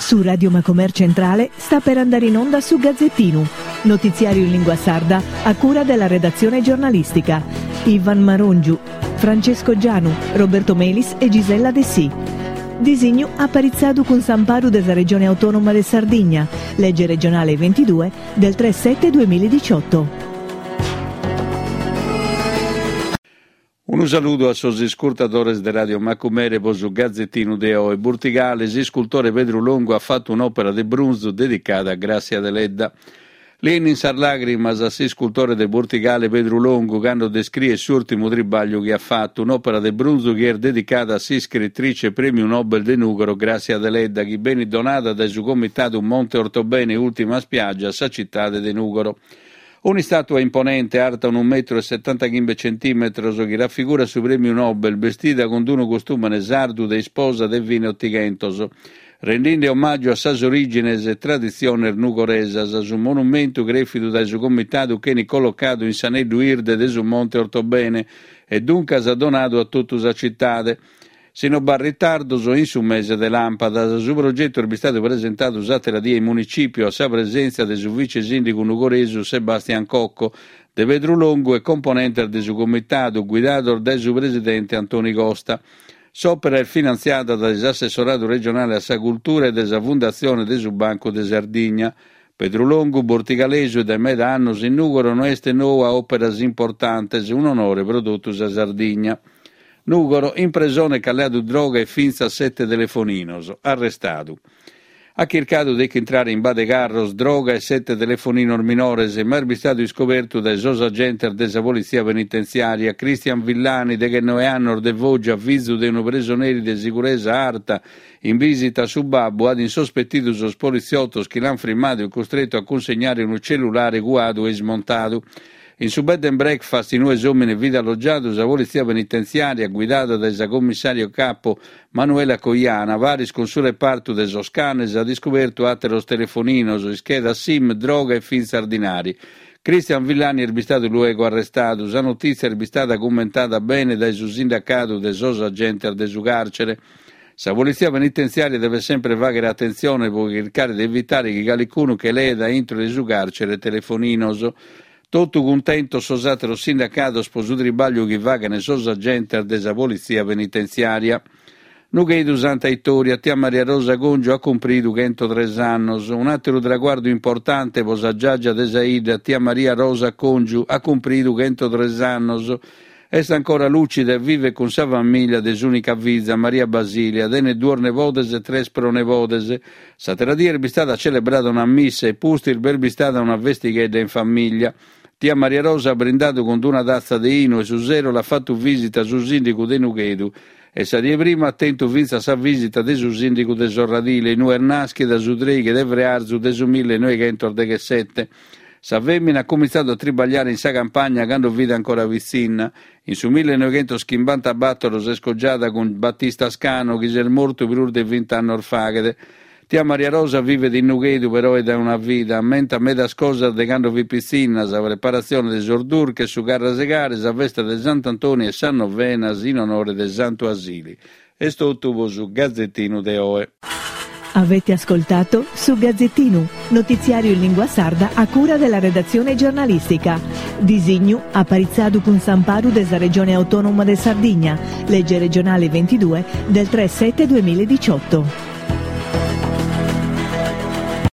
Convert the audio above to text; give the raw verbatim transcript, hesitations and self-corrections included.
Su Radio Macomer Centrale sta per andare in onda su Gazzettino, notiziario in lingua sarda a cura della redazione giornalistica. Ivan Marongiu, Francesco Gianu, Roberto Melis e Gisella De Sì. Disegno apparizzado con Samparu della Regione Autonoma de Sardigna, legge regionale ventidue del tre sette duemiladiciotto. Un saluto a sosi ascoltatori di Radio Macumere su Gazzettino de Oe. Burtigales, il scultore Pedro Longo ha fatto un'opera di bronzo dedicata a Grazia Deledda. Lenin sar lagrimas a si scultore del Burtigale Pedro Longo che hanno descritto il suo ultimo tribaglio che ha fatto, un'opera di bronzo che è dedicata a si scrittrice premio Nobel de Nugaro Grazia Deledda, che viene donata dal suo comitato Monte Ortobene Ultima Spiaggia, sa città de Nugaro. Una statua imponente, alta un metro e settantacinque centimetri, che raffigura su premio Nobel, vestita con un costume sardo de sposa del vino ottigentoso, rendendo omaggio a sas origines e tradizioni nugoresas, su un monumento grefito dal suo comitato che è collocato in Saneddu Irde de su Monte Ortobene e dunque ha donato a tutta la città. Sino a ritardo in su mese de lampada, su progetto è stato presentato usate la dia in municipio a sa presenza del suo vice sindaco nugoreso Sebastian Cocco, de Pedro Longo e componente del suo comitato guidato dal suo presidente Antoni Costa. S'opera è finanziata dall'assessorato regionale a sa cultura e dalla fondazione del suo Banco de Sardigna. Pedro Longo, bortigalese e da meda annos in Nugaro non est nuova operas importantes, un onore prodotto a Sardigna. Nugaro, impresone calleato droga e finza sette telefoninos, arrestato. Ha cercato di entrare in Badegarros, droga e sette telefoninos minores, ma è stato scoperto dai sos agenti della polizia penitenziaria, Cristian Villani, de che nove anni de Voggia, avviso di un prigionieri di sicurezza arta, in visita su Babbo, ad insospettito sos poliziottos che l'hanno firmato e costretto a consegnare un cellulare guado e smontato. In su bed and breakfast in due uomini vita alloggiato la polizia penitenziaria guidata dal commissario capo Manuela Coiana, vari con suo reparto de Soscanes ha scoperto ateros telefoninos, scheda SIM, droga e fin sardinari. Cristian Villani è stato luego arrestato, la notizia è stata commentata bene dai suo sindacato de sos agenti del suo carcere. La polizia penitenziaria deve sempre fare attenzione per cercare di evitare che qualcuno che leda entro il suo carcere telefoninos. Tutto contento sosatero sindacato sposo tribaglio che vaga nei sos agenti della polizia penitenziaria. Nughedu Santa Itoria, tia Maria Rosa Gongio ha compiuto centotré anni. Un altro traguardo importante per la giaggia desaida, tia Maria Rosa Gongio ha compiuto centotré anni. È ancora lucida e vive con sua famiglia desunica vizia Maria Basilia, dene due nevotes e tre pronevotes. Saterdia è stata celebrata una missa e pustir è stata una vestighetta in famiglia. Tia Maria Rosa ha brindato con una tazza di ino e su zero l'ha fatto visita su sindaco de Nughedu e sa di prima attento vinza sa visita de su sindaco de Sorradile, in Ernaschi da su Treghe de Vrearzu de su millenovecentosette. Sa femmina ha cominciato a tribagliare in sa campagna quando vide ancora vicina. In su millenovecentocinquanta si è scoggiata con Battista Scano che è morto per urde venti anni orfaghe. Tia Maria Rosa vive di Nughedu però è da una vita, mentre a me da scosa de quando vi piscina, sa preparazione de sordur che su garra segare, sa festa de Sant'Antonio e San Novenas in onore de Santo Asili. E sto tutto su Gazzettino de Oe. Avete ascoltato su Gazzettino, notiziario in lingua sarda a cura della redazione giornalistica. Disegno apparizzado con Samparu della Regione Autonoma de Sardigna, legge regionale ventidue del tre sette duemiladiciotto.